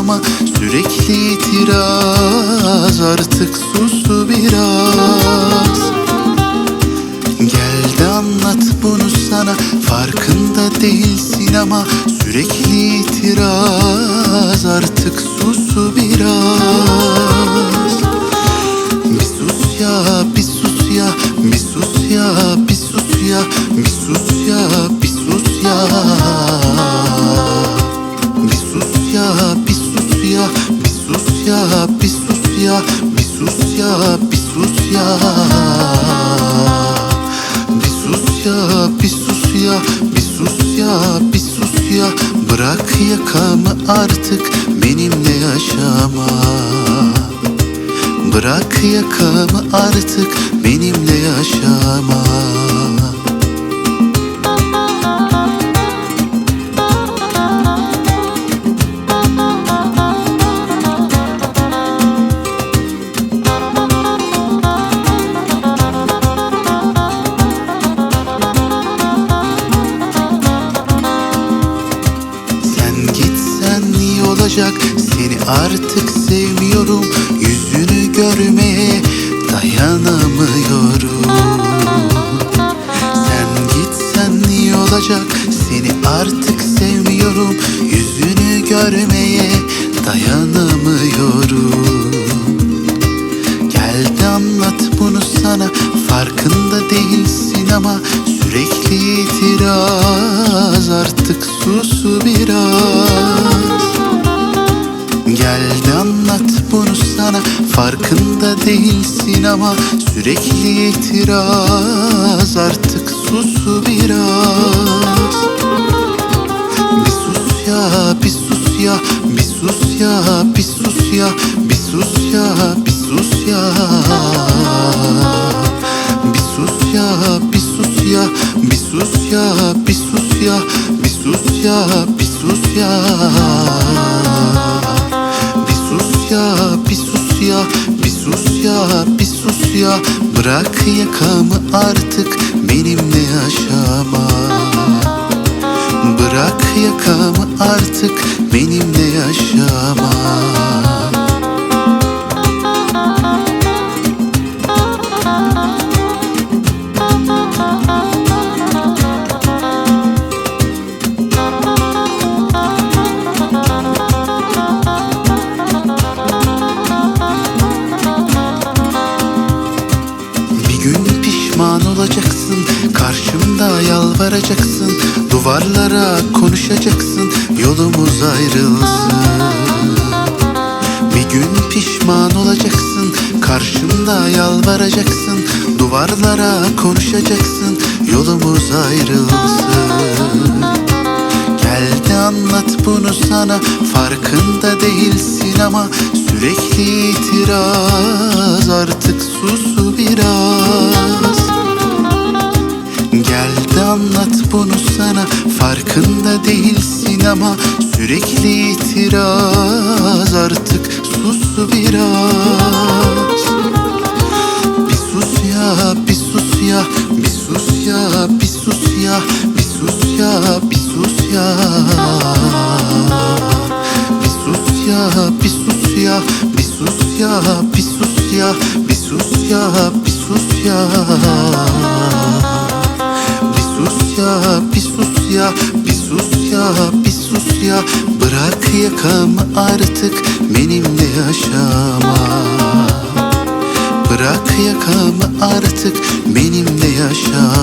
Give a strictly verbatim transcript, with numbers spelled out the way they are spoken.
ama sürekli itiraz. Artık sus biraz. Gel de anlat bunu sana, farkında değilsin ama sürekli itiraz. Artık sus biraz. Bir sus ya, bir sus ya, bir sus ya, bir sus ya, bir sus ya, bir sus ya. Bir sus ya, bir sus ya, bir sus ya, bir sus ya, bir sus ya, bir sus ya. Bir sus ya, bir sus ya, bir sus ya, bir sus ya. Bırak yakamı artık, benimle yaşama. Bırak yakamı artık, benimle yaşama. Seni artık sevmiyorum, yüzünü görmeye dayanamıyorum. Sen gitsen iyi olacak, seni artık sevmiyorum, yüzünü görmeye dayanamıyorum. Gel de anlat bunu sana, farkında değilsin ama sürekli itiraz. Artık sus biraz. Gel de anlat bunu sana, farkında değilsin ama sürekli itiraz. Artık sus biraz. Bir sus ya, bir sus ya, bir sus ya, bir sus ya, bir sus ya, bir sus ya. Bir sus ya, bir sus ya, bir sus ya, bir sus ya, bir sus ya, bir sus ya. Ya bir sus ya, bir sus ya, bir sus ya. Bırak yakamı artık, benimle yaşama. Bırak yakamı artık, benimle yaşama. Pişman olacaksın, karşımda yalvaracaksın, duvarlara konuşacaksın, yolumuz ayrılsın. Bir gün pişman olacaksın, karşımda yalvaracaksın, duvarlara konuşacaksın, yolumuz ayrılsın. Gel de anlat bunu sana, farkında değilsin ama sürekli itiraz. Artık sus biraz. Gel de anlat bunu sana, farkında değilsin ama sürekli itiraz. Artık sus biraz. Bir sus ya, bir sus ya, bir sus ya, bir sus ya, bir sus ya, bir sus ya. Bir sus ya, bir sus ya, bir sus ya, bir sus ya, bir sus ya, bir sus ya. Bir sus ya, bir sus ya, bir sus ya, bir sus ya. Bırak yakamı artık, benimle yaşama. Bırak yakamı artık, benimle yaşama.